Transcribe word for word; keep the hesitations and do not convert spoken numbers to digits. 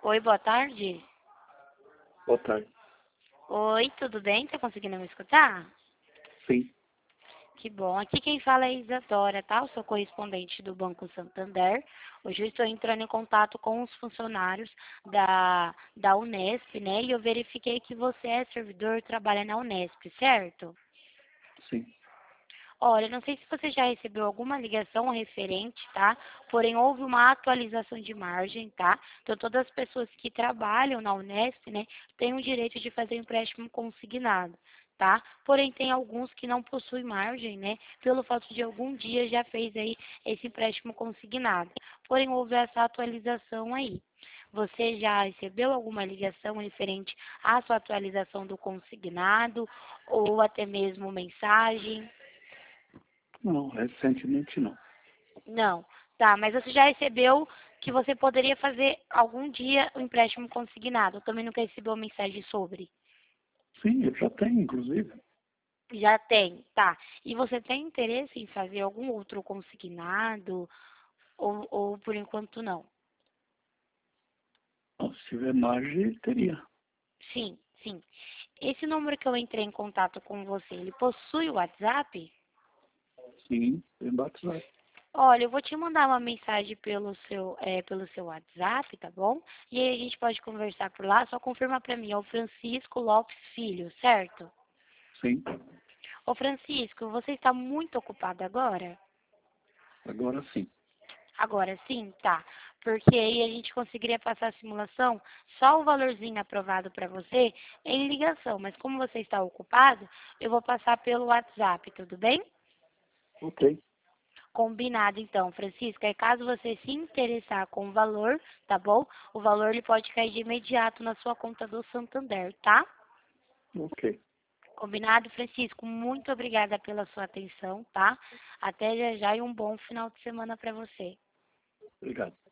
Oi, boa tarde. Boa tarde. Oi, tudo bem? Tá conseguindo me escutar? Sim, Que bom. Aqui quem fala é a Isadora, tá? Eu sou correspondente do Banco Santander. Hoje eu estou entrando em contato com os funcionários da, da Unesp, né? E eu verifiquei que você é servidor, trabalha na Unesp, certo? sim. Olha, não sei se você já recebeu alguma ligação referente, tá? Porém, houve uma atualização de margem, tá? Então, todas as pessoas que trabalham na Unesp, né, têm o direito de fazer empréstimo consignado, tá? Porém, tem alguns que não possuem margem, né? Pelo fato de algum dia já fez aí esse empréstimo consignado. Porém, houve essa atualização aí. Você já recebeu alguma ligação referente à sua atualização do consignado ou até mesmo mensagem? Não, recentemente não. Não. Tá, mas você já recebeu que você poderia fazer algum dia o empréstimo consignado. Eu também nunca recebeu mensagem sobre. Sim, eu já tenho, inclusive. Já tem, tá. E você tem interesse em fazer algum outro consignado ou, ou por enquanto não? Não, se tiver margem, teria. Sim, sim. Esse número que eu entrei em contato com você, ele possui o WhatsApp? Sim, tem batizado. Olha, eu vou te mandar uma mensagem pelo seu, é, pelo seu WhatsApp, tá bom? E aí a gente pode conversar por lá. Só confirma pra mim, é o Francisco Lopes Filho, certo? Sim, Ô Francisco, você está muito ocupado agora? agora sim. Agora sim, tá. Porque aí a gente conseguiria passar a simulação, só o valorzinho aprovado para você em ligação. Mas como você está ocupado, eu vou passar pelo WhatsApp, tudo bem? Ok, Combinado então, Francisco. Aí caso você se interessar com o valor, tá bom? O valor ele pode cair de imediato na sua conta do Santander, tá? ok. Combinado, Francisco? Muito obrigada pela sua atenção, tá? Até já já e um bom final de semana para você. Obrigado.